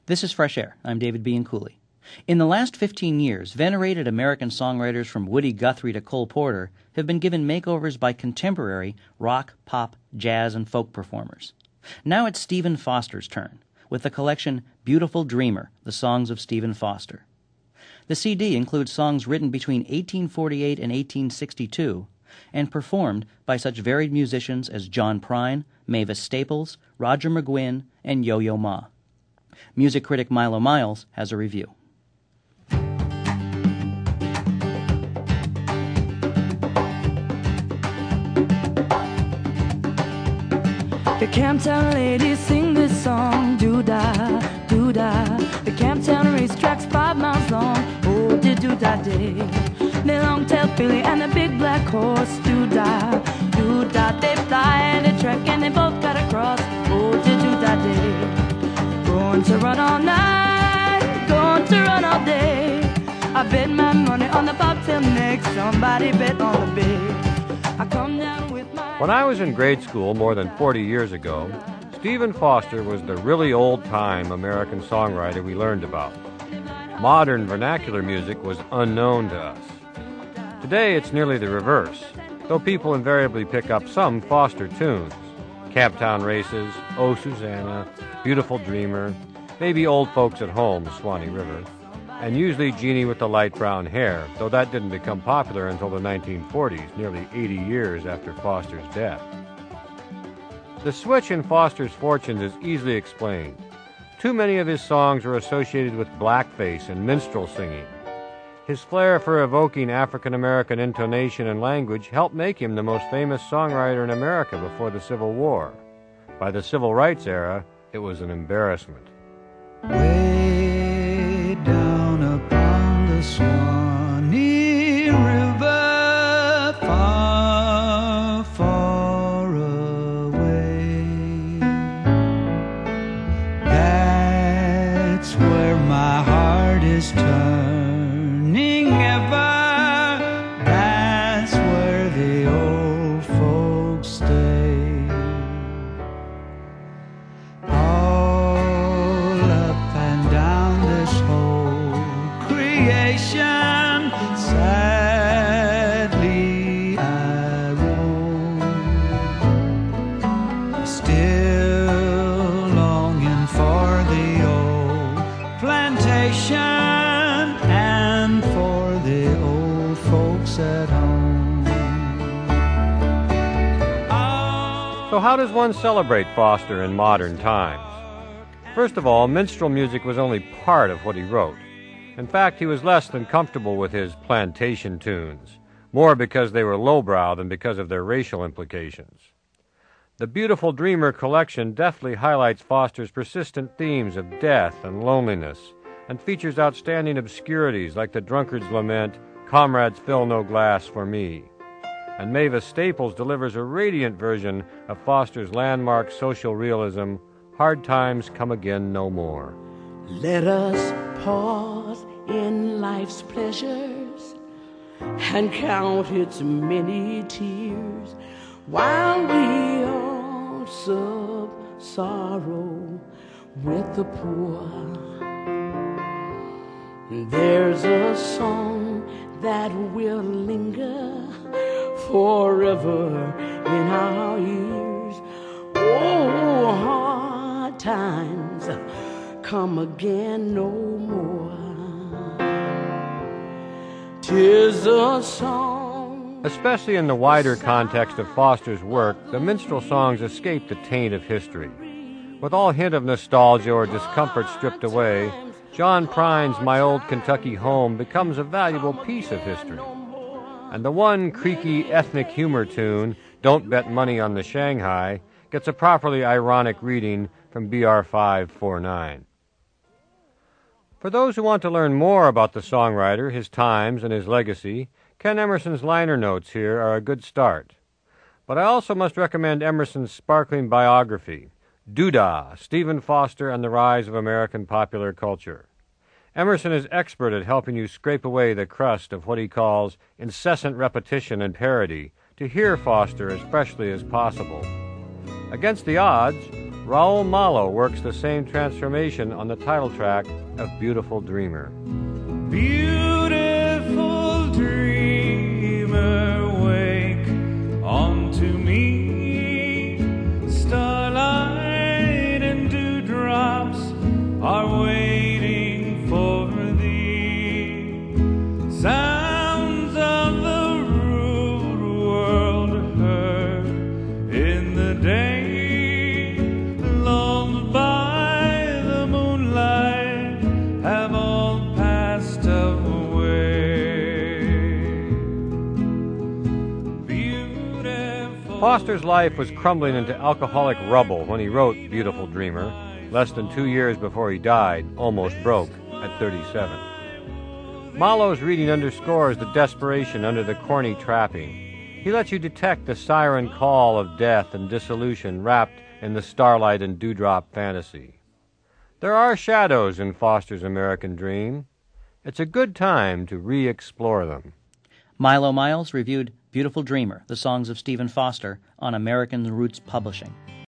This is Fresh Air. I'm David B. Cooley. In the last 15 years, venerated American songwriters from Woody Guthrie to Cole Porter have been given makeovers by contemporary rock, pop, jazz, and folk performers. Now it's Stephen Foster's turn, with the collection Beautiful Dreamer, The Songs of Stephen Foster. The CD includes songs written between 1848 and 1862 and performed by such varied musicians as John Prine, Mavis Staples, Roger McGuinn, and Yo-Yo Ma. Music critic Milo Miles has a review. The Camptown ladies sing this song, doo-dah, doo-dah. The Camptown racetrack's 5 miles long, oh, doo-dah-day. They long-tailed filly and a big black horse, doo-dah, doo-dah. They fly and they trek and they both got across, oh, doo-dah-day. Going to run all night, going to run all day. I bet my money on the bobtail neck, somebody bet on the bay. I come down with my... When I was in grade school more than 40 years ago, Stephen Foster was the really old-time American songwriter we learned about. Modern vernacular music was unknown to us. Today it's nearly the reverse, though people invariably pick up some Foster tunes. Camptown Races, Oh Susanna, Beautiful Dreamer, maybe Old Folks at Home, Swanee River, and usually Jeannie with the Light Brown Hair, though that didn't become popular until the 1940s, nearly 80 years after Foster's death. The switch in Foster's fortunes is easily explained. Too many of his songs were associated with blackface and minstrel singing. His flair for evoking African-American intonation and language helped make him the most famous songwriter in America before the Civil War. By the Civil Rights era, it was an embarrassment. Way down upon the Swanee River, far, far away. That's where my heart is turning ever. That's where the old folks stay. Sadly I roam, still longing for the old plantation and for the old folks at home. So how does one celebrate Foster in modern times? First of all, minstrel music was only part of what he wrote. In fact, he was less than comfortable with his plantation tunes, more because they were lowbrow than because of their racial implications. The Beautiful Dreamer collection deftly highlights Foster's persistent themes of death and loneliness, and features outstanding obscurities like The Drunkard's Lament, Comrades Fill No Glass for Me. And Mavis Staples delivers a radiant version of Foster's landmark social realism, Hard Times Come Again No More. Let us pause in life's pleasures and count its many tears while we all sub sorrow with the poor. There's a song that will linger forever in our ears. Oh, hard times come again no more. 'Tis a song. Especially in the wider context of Foster's work, the minstrel songs escape the taint of history. With all hint of nostalgia or discomfort stripped away, John Prine's My Old Kentucky Home becomes a valuable piece of history. And the one creaky ethnic humor tune, Don't Bet Money on the Shanghai, gets a properly ironic reading from BR 549. For those who want to learn more about the songwriter, his times, and his legacy, Ken Emerson's liner notes here are a good start. But I also must recommend Emerson's sparkling biography, Doo-Dah, Stephen Foster and the Rise of American Popular Culture. Emerson is expert at helping you scrape away the crust of what he calls incessant repetition and parody to hear Foster as freshly as possible. Against the odds, Raul Malo works the same transformation on the title track of Beautiful Dreamer. Beautiful dreamer, wake unto me. Starlight and dewdrops are waiting for thee. Sounds of the rude world heard in the day, lulled by the moonlight, have all passed away. Beautiful. Foster's life was crumbling into alcoholic rubble when he wrote Beautiful Dreamer, less than 2 years before he died, almost broke, at 37. Malo's reading underscores the desperation under the corny trapping. He lets you detect the siren call of death and dissolution wrapped in the starlight and dewdrop fantasy. There are shadows in Foster's American Dream. It's a good time to re-explore them. Milo Miles reviewed Beautiful Dreamer, the songs of Stephen Foster, on American Roots Publishing.